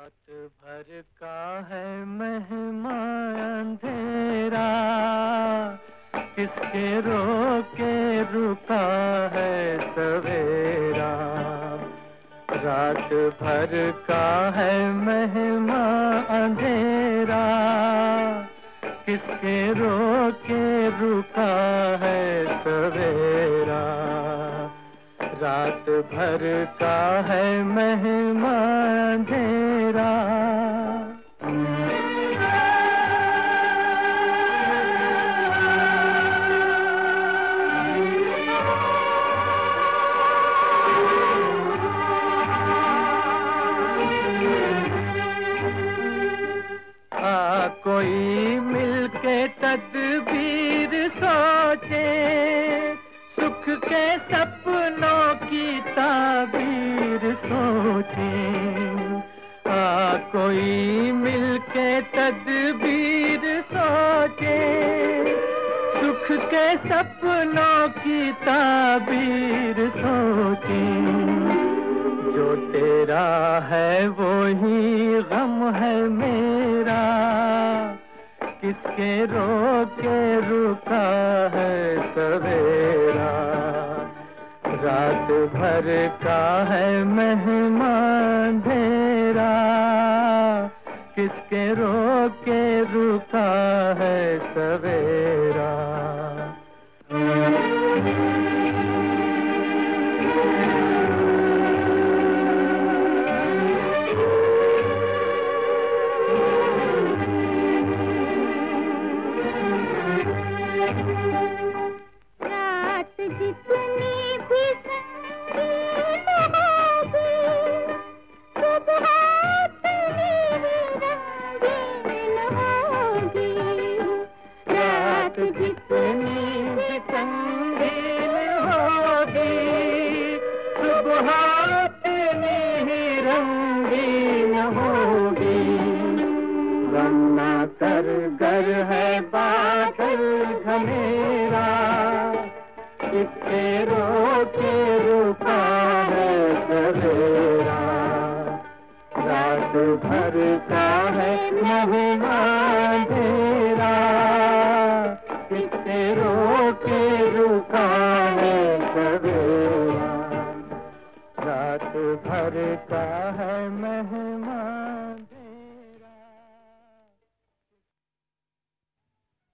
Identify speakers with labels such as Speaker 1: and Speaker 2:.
Speaker 1: रात भर का है मेहमान अंधेरा, किसके रोके रुका है सवेरा। रात भर का है मेहमान अंधेरा, किसके रोके रुका है सवेरा। रात भर का है मेहमान अंधेरा। कोई मिलके तदबीर सोचे, सुख के सपनों की ताबीर सोचे। कोई मिलके तदबीर सोचे, सुख के सपनों की ताबीर सोचे। जो तेरा है वो ही गम है मेरा, किसके रोके रुका है सवेरा। रात भर का है मेहमान अंधेरा, किसके रोके रुका है सवेरा। कर घर है बादल घनेरा, किसके रोके रुका